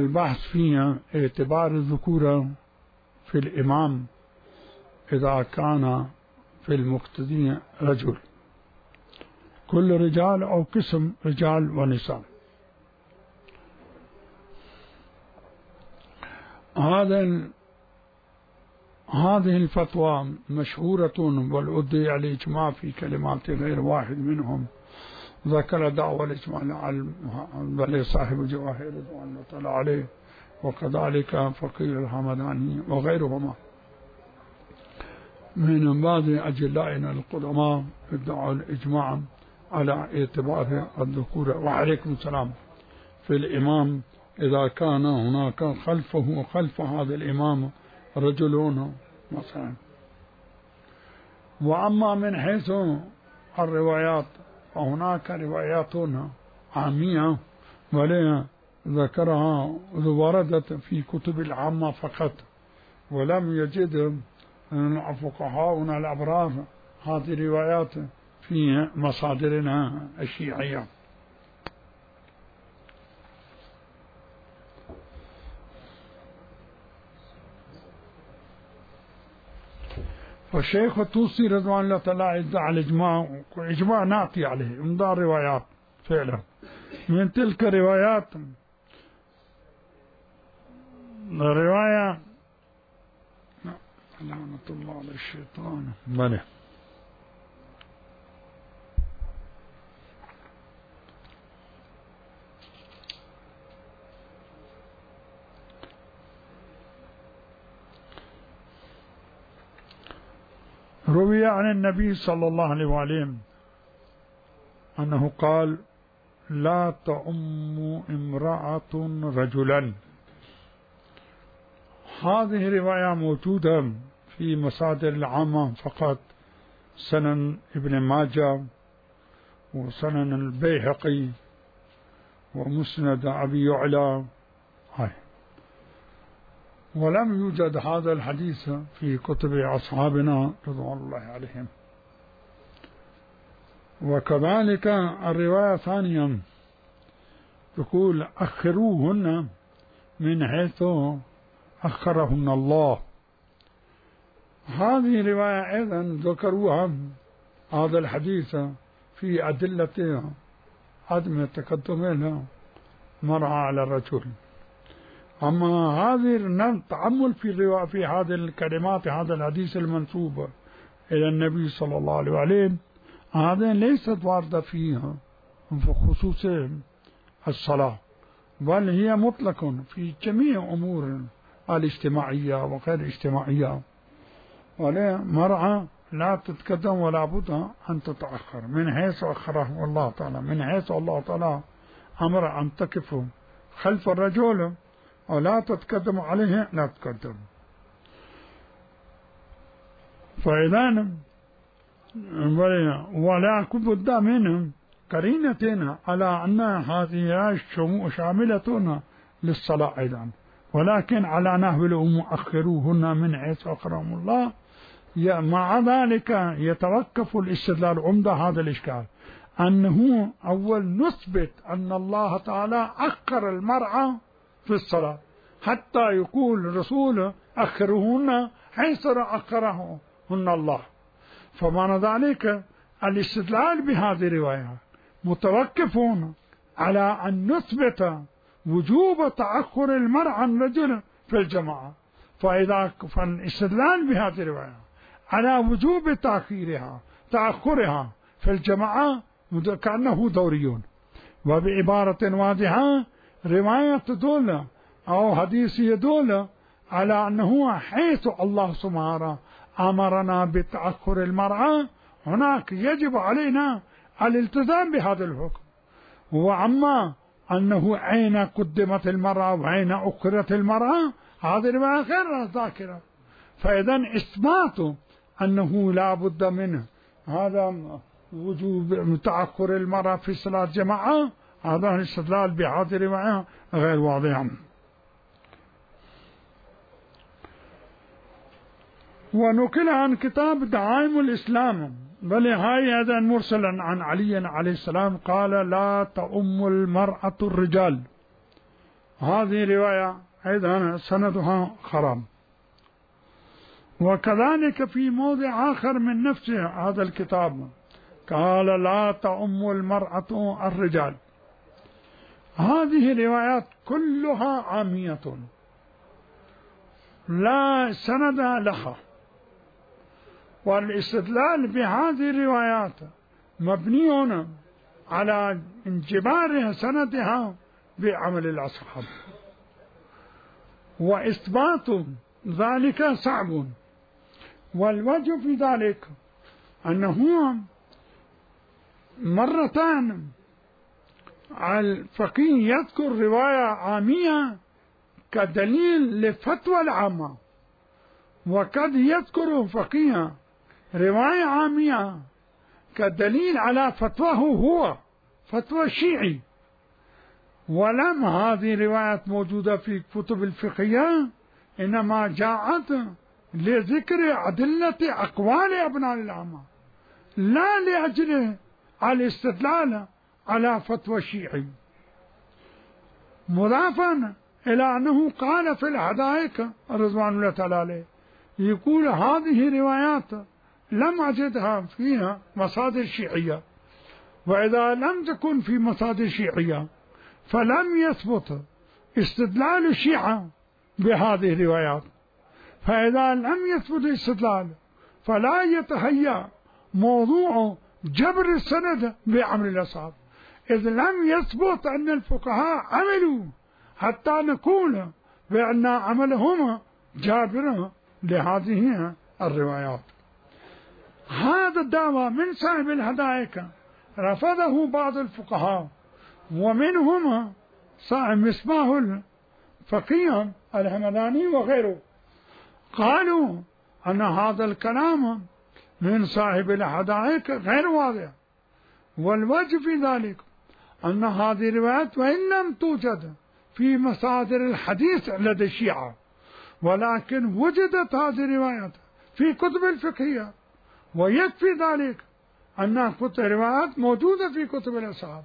والبحث فيها اعتبار الذكورة في الإمام إذا كان في المقتدين رجل، كل رجال أو قسم رجال ونساء. هذه الفتوى مشهورة، والأدعي الإجماع في كلمات غير واحد منهم ذكر دعوى الإجماع بل صاحب جواهر رضوان الله تعالى عليه، وكذلك فقيه الحمداني وغيرهما من بعض أجلائنا القدماء ادعوا الإجماع على اعتبار الذكورة. وعليكم السلام. في الإمام إذا كان هناك خلفه خلف هذا الإمام رجلون مثلا. وأما من حيث الروايات فهناك روايات عامية ولا ذكرها وردت في كتب العامة فقط، ولم يجد فقهاؤنا الأبرار هذه الروايات في مصادرنا الشيعية. فالشيخ الطوسي رضوان الله تعالى ادعى الإجماع، إجماع نعطي عليه من دار روايات فعلا. من تلك الروايات رواية لعنة الله على الشيطان بله روي عن النبي صلى الله عليه وسلم أنه قال: لا تؤم امرأة رجلا. هذه رواية موجودة في مصادر العامة فقط، سنن ابن ماجه وسنن البيهقي ومسند أبي يعلى، ولم يوجد هذا الحديث في كتب أصحابنا رضوان الله عليهم. وكذلك الرواية الثانية تقول: أخروهن من حيث أخرهن الله. هذه الرواية أيضا ذكروها هذا الحديث في أدلة عدم تقدم المرأة على الرجل. أما هذه التأمل في هذه الكلمات، هذا الحديث المنسوب إلى النبي صلى الله عليه وسلم، هذا ليست واردة فيها في خصوص الصلاة، بل هي مطلق في جميع أمور الاجتماعية وغير الاجتماعية. ولا مرأة لا تتقدم ولا بد أن تتأخر من حيث أخره الله تعالى، من حيث الله تعالى أمر أن تقف خلف الرجل ولا تتقدم عليه لا تتقدم. فإذا ولا بد من قرينة على أن هذه شاملة للصلاة أيضا، ولكن على نحو الأم أخروهن من حيث أخرهم الله. مع ذلك يتوقف الاستدلال عمدة هذا الإشكال، أنه أول نثبت أن الله تعالى أخر المرأة في الصلاة حتى يقول الرسول: أخرهن حيث أخرهن الله. فمعنى ذلك الاستدلال بهذه الرواية متوقفون على أن نثبت وجوب تأخر المرأة عن رجل في الجماعة. فالاستدلال بهذه الرواية على وجوب تأخرها في الجماعة كأنه دوري. وبعبارة واضحة رواية تدل أو حديث يدل على أنه حيث الله سبحانه أمرنا بتأخر المرأة هناك يجب علينا الالتزام بهذا الحكم. وأما أنه أين قدمت المرأة وأين أخرت المرأة هذه الرواية غير ذاكرة. فإذا إثبات أنه لا بد منه هذا وجوب تأخر المرأة في صلاة جماعة، هذا الاستدلال بهذه الرواية غير واضح. ونقل عن كتاب دعائم الإسلام بل هاي هذا مرسلا عن علي عليه السلام قال: لا تؤم المرأة الرجال. هذه رواية أيضا سندها خرام. وكذلك في موضع آخر من نفس هذا الكتاب قال لا تؤم المرأة الرجال. هذه روايات كلها عامية لا سند لها، والاستدلال بهذه الروايات مبني على انجبار سندها بعمل الأصحاب، وإثبات ذلك صعب. والوجه في ذلك أنه مرتان الفقيه يذكر رواية عامية كدليل لفتوى العامة، وقد يذكر فقيه رواية عامية كدليل على فتواه هو، فتوى الشيعي. ولم هذه الروايات موجودة في كتب الفقهية، إنما جاءت لذكر أدلة أقوال أبناء العامة لا لأجل الاستدلال على فتوى الشيعي. مضافا إلى أنه قال في الحدائق رضوان الله تعالى عليه، يقول هذه روايات لم أجدها فيها مصادر شيعية، وإذا لم تكن في مصادر شيعية فلم يثبت استدلال الشيعة بهذه الروايات، فإذا لم يثبت الاستدلال فلا يتهيأ موضوع جبر السند بعمل الأصحاب، إذ لم يثبت أن الفقهاء عملوا حتى نقول بأن عملهم جابر لهذه الروايات. هذا الدعوة من صاحب الحدائق رفضه بعض الفقهاء، ومنهم صاحب مصباح الفقيه الهمداني وغيره، قالوا أن هذا الكلام من صاحب الحدائق غير واضح. والوجه في ذلك أن هذه الروايات وإن لم توجد في مصادر الحديث لدى الشيعة، ولكن وجدت هذه الروايات في كتب الفقهية، ويكفي ذلك أن كتب الروايات موجودة في كتب الأصحاب.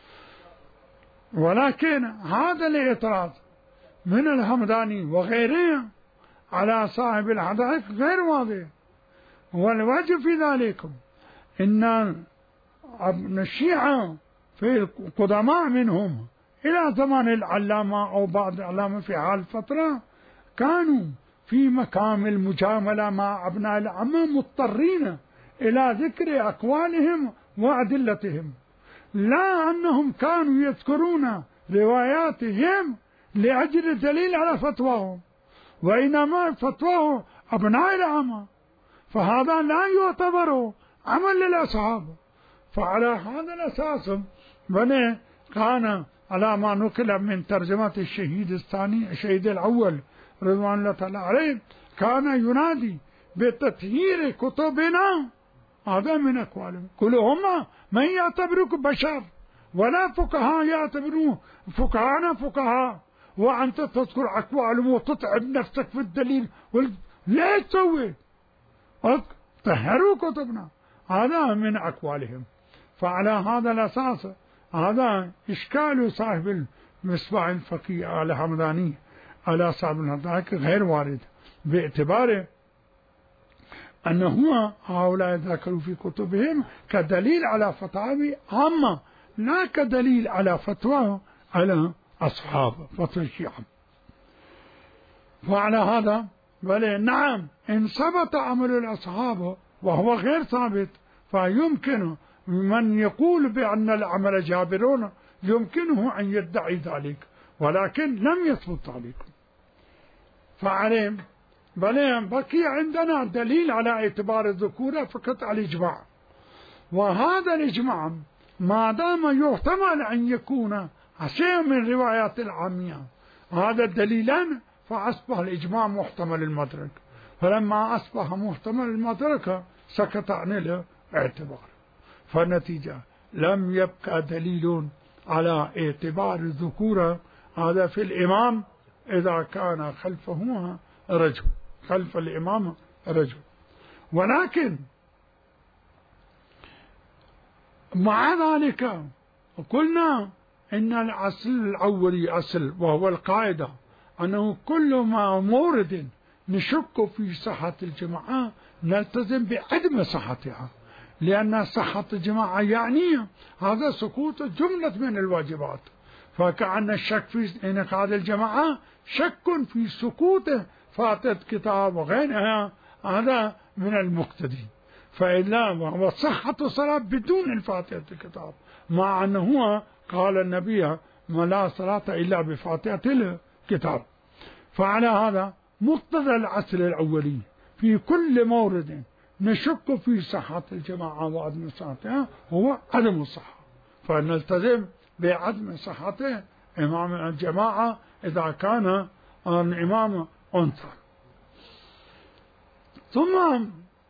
ولكن هذا الاعتراض من الهمداني وغيره على صاحب الحدائق غير واضح. والوجه في ذلك إن الشيعة في القدماء منهم إلى زمان العلامة أو بعض العلامة في هذه الفترة كانوا في مقام المجاملة مع أبناء العامة مضطرين إلى ذكر أقوالهم وأدلتهم، لا أنهم كانوا يذكرون رواياتهم لأجل دليل على فتواهم، وإنما فتواه أبناء العامة، فهذا لا يعتبر عمل للأصحاب. فعلى هذا الأساس بني كان على ما نقل من ترجمة الشهيد الثاني الشهيد الأول رضوان الله تعالى عليه، كان ينادي بتطهير كتبنا. هذا من أقوالهم، كلهم من يعتبرك بشر ولا فقهاء يعتبروه فقهاءنا فقهاء، وأنت تذكر أقوالهم وتتعب نفسك في الدليل ليش تسوي؟ طهروا كتبنا. هذا من أقوالهم. فعلى هذا الأساس هذا إشكال صاحب المصباح الفقيه الهمداني على صاحب الحدائق غير وارد، باعتباره أنه هؤلاء ذكروا في كتبهم كدليل على فتاوى عامة، لا كدليل على فتوى على أصحاب فتوى الشيعة. وعلى هذا بل نعم إن ثبت عمل الأصحاب وهو غير ثابت، فيمكن من يقول بأن العمل جابرون يمكنه أن يدعي ذلك، ولكن لم يثبت ذلك. فعليهم بل بقي عندنا دليل على اعتبار الذكورة فقط على الإجماع، وهذا الإجماع ما دام يحتمل أن يكون شيء من روايات العامية هذا الدليلان، فأصبح الإجماع محتمل المدرك، فلما أصبح محتمل المدرك سكت عن الاعتبار، فالنتيجة لم يبقى دليل على اعتبار الذكورة هذا في الإمام إذا كان خلفه رجل، خلف الإمام رجل. ولكن مع ذلك قلنا إن الأصل الأولي أصل وهو القاعدة أنه كل ما مورد نشك في صحة الجماعة نلتزم بعدم صحتها، لأن صحة الجماعة يعني هذا سقوط جملة من الواجبات، فكأن الشك في انعقاد الجماعة شك في سقوط فاتحة كتاب وغيرها، هذا من المقتضي. فإلا وصحة الصلاة بدون الفاتحة الكتاب، مع أنه قال النبي ما لا صلاة إلا بفاتحة الكتاب. فعلى هذا مقتضى الأصل الأولي في كل مورد نشك في صحة الجماعة وعدم صحتها هو عدم الصحة، فنلتزم بعدم صحة إمام الجماعة إذا كان الإمام أنثى. ثم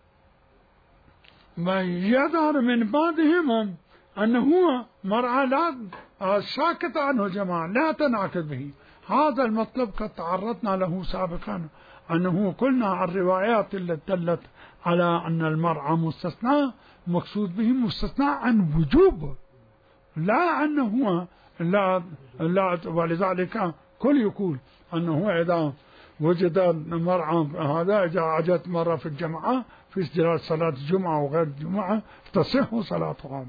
ما يظهر من بعضهم أنه مرأة لا ساكت عنه الجماعة لا تنعقد به. هذا المطلب قد تعرضنا له سابقا، أنه قلنا الروايات التي دلت على أن المرأة مستثنى مقصود به مستثنى عن وجوب، لا أنه لا ولذلك كل يقول أنه إذا وجد المرأة هذا إذا أجت مرة في الجماعة في استجلال صلاة الجمعة وغير الجمعة تصح صلاتها.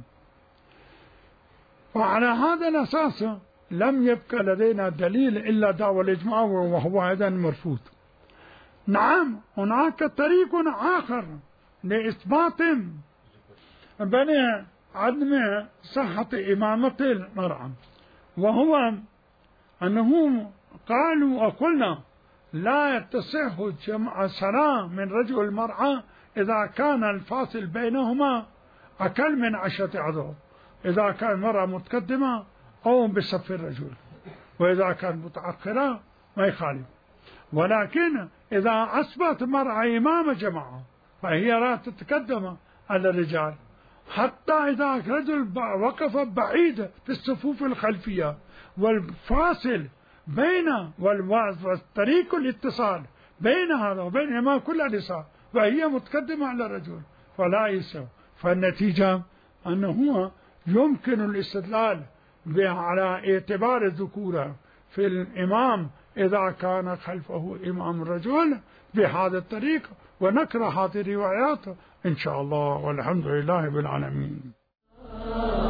وعلى هذا الأساس لم يبقى لدينا دليل إلا دعوى الإجماع، وهو أيضا مرفوض. نعم هناك طريق آخر لإثبات بني عدم صحة إمامة المرأة، وهو أنه قالوا وقلنا لا تصح الصلاة من رجل المرأة إذا كان الفاصل بينهما أقل من 10 أعضاء، إذا كان المرأة متقدمة أو بصف الرجل، وإذا كان متأخرة ما يخالف. ولكن إذا أصبحت المرأة إمام جماعة فهي لا تتقدم على الرجال، حتى إذا رجل وقف بعيد في الصفوف الخلفية والفاصل بين والطريق الاتصال بين هذا وبين إمام كل النساء وهي متقدمة على الرجل فلا يسوى. فالنتيجة أنه يمكن الاستدلال على اعتبار الذكورة في الإمام إذا كان خلفه إمام الرجل بهذا الطريق، ونقرأ هذه الروايات إن شاء الله، والحمد لله بالعالمين.